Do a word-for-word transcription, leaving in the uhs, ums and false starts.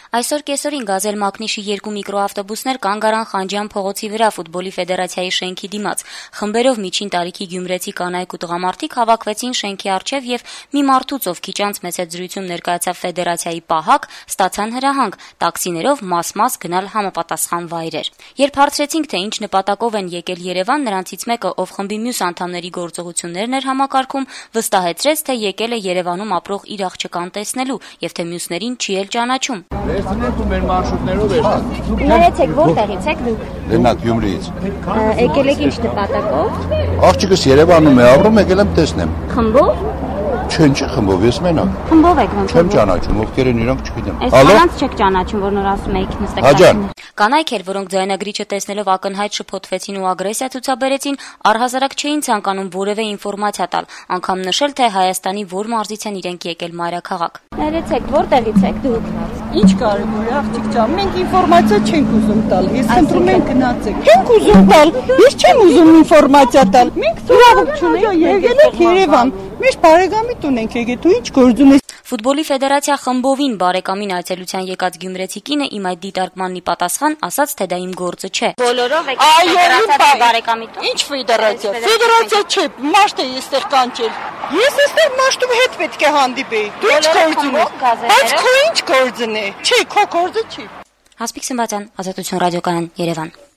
Այսօր կեսօրին Գազել Մակնիշի երկու միկրոավտոբուսներ կանգ առան Խանջյան փողոցի վրա ֆուտբոլի ֆեդերացիայի շենքի դիմաց։ Խմբերով միջին տարիքի գյումրեցի կանայք ու տղամարդիկ հավաքվեցին շենքի առջև եւ մի մարդուց, ով քիչ անց մեծ զրույցում ներկայացավ ֆեդերացիայի պահակ, ստացան հրահանգ տաքսիներով մաս-մաս գնալ համապատասխան վայրեր։ Երբ հարցրեցինք, թե ինչ նպատակով են եկել Երևան, նրանցից մեկը, ով խմբի մյուս անդամների գործողություններն էր համակարգում, վստահեցրեց, թե եկել է Երևանում ապրող իր աղջկան տեսնելու եւ թե մյուսներին չի էլ ճանաչում։ Վերցնենք ու մեր մարշրուտներով վերցնենք։ Ներեցեք, որտեղից եք դուք։ Լենակ Գյումրիից։ Եկել եք ինչ նպատակով։ Աղջիկս Երևանում է ապրում, եկել եմ տեսնեմ։ Խմբով։ Չեն չի խմբով, ես մենակ։ Խմբով եք ոնց։ Չեմ ճանաչում, ովքեր են իրանք չգիտեմ։ Հալո։ Նրանց չեք ճանաչում, որ նոր ասում եք նստեք։ Կանայք էր, որոնք ձայնագրիչը տեսնելով ակնհայտ շփոթվեցին ու ագրեսիա ցուցաբերեցին, առհասարակ չէին ցանկանում որևէ ինֆորմացիա տալ, անգամ նշել, թե Հայաստանի որ մարզից են իրենք եկել մայրաքաղաք։ Ներեցեք, որտեղից եք դուք։ Ինչ կարևոր է, աղջիկ ջան, մենք ինֆորմացիա չենք ուզում տալ։ Ես խնդրում եմ գնացեք։ Չենք ուզում տալ։ Ես չեմ ուզում ինֆորմացիա տալ։ Մենք ծուրավық չունենք, եկել ենք Երևան։ Մեր բարեկամի տուն ենք եկել, դու ինչ գործ ունես։ Ֆուտբոլի ֆեդերացիա խմբովին բարեկամին այցելության եկած գյումրեցի կինը իմ այդ դիտարկմանն ի պատասխան ասաց, թե դա իմ գործը չէ։ Բոլորով եք ֆեդերացիա բարեկամի տուն։ Ինչ ֆեդերացիա։ Ֆեդերացիա չէ, մաշտ է այստեղ կանչել։ Ես այստեղ մաշտու հետ պետք է հանդիպեի։ Դու ինչ գործ ունես։ Բայց քո ինչ գործն է։ Չի, քո գործը չի։ Հասպիկ Սմբատյան, Ազատություն ռադիոկայան, Երևան։